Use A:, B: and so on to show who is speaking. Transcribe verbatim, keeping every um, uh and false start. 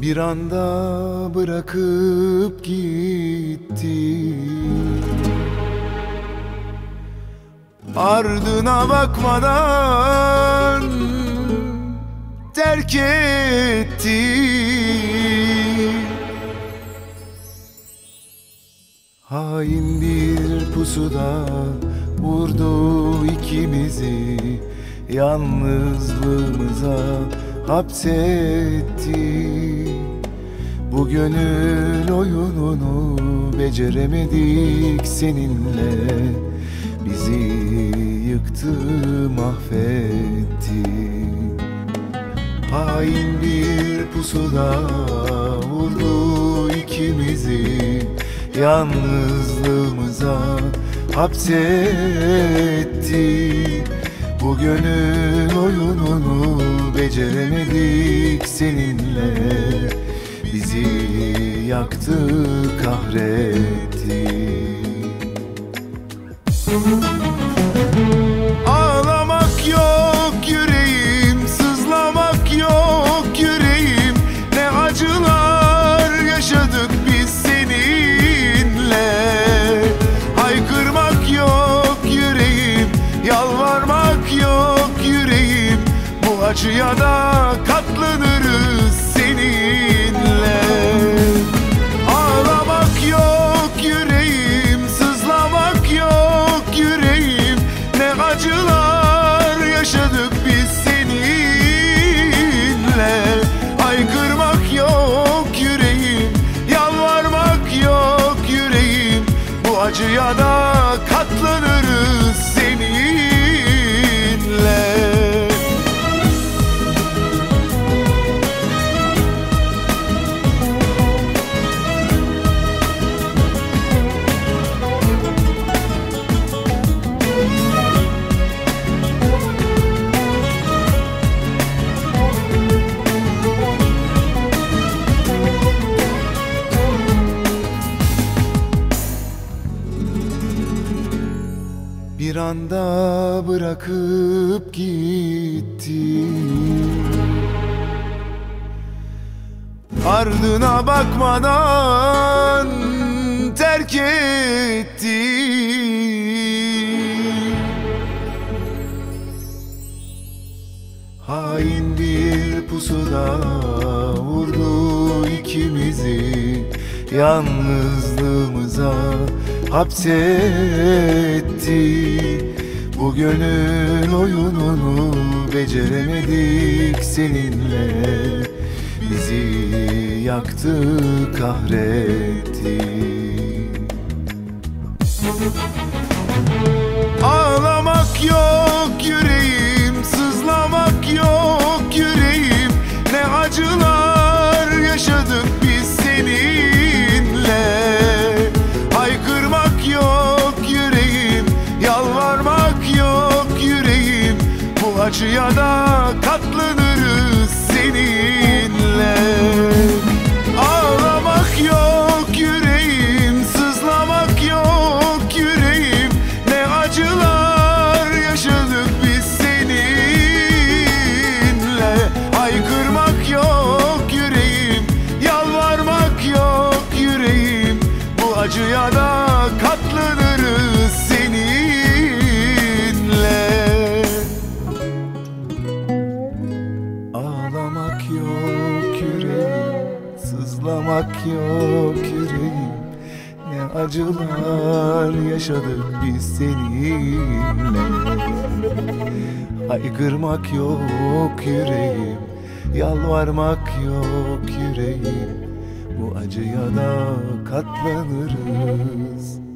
A: Bir anda bırakıp gitti, ardına bakmadan terk etti. Hain bir pusuda vurdu ikimizi, yalnızlığımıza hapsetti. Bu gönül oyununu beceremedik seninle, bizi yıktı, mahvetti. Hain bir pusuda vurdu ikimizi, yalnızlığımıza hapsetti. Bu gönül oyununu beceremedik seninle, bizi yaktı, kahretti. Ağlamak yok yüreğim, sızlamak yok yüreğim. Ne acılar yaşadık biz seninle. Haykırmak yok yüreğim, yalvarmak yok yüreğim. Bu acıya da katlanırız seninle. Ağlamak yok yüreğim, sızlamak yok yüreğim. Ne acılar yaşadık biz seninle. Haykırmak yok yüreğim, yalvarmak yok yüreğim. Bu acıya da katlanırız seninle. Bir anda bırakıp gitti, ardına bakmadan terk etti. Hain bir pusuda vurdu ikimizi, yalnızlığımıza hapsetti. Bu gönül oyununu beceremedik seninle, bizi yaktı, kahretti. Ağlamak yok yüreğim, sızlamak yok yüreğim. Ne acılar yaşadık biz seninle. Haykırmak yok yüreğim, yalvarmak yok yüreğim. Bu acıya da katlanırız seninle. Ağlamak yok yüreğim, sızlamak yok yüreğim. Ne acılar yaşadık biz seninle. Haykırmak yok yüreğim, yalvarmak yok yüreğim. Bu acıya da katlanırız seninle. Ağlamak yok yüreğim, sızlamak yok yüreğim. Ne acılar yaşadık biz seninle. Haykırmak yok yüreğim, yalvarmak yok yüreğim. Bu acıya da katlanırız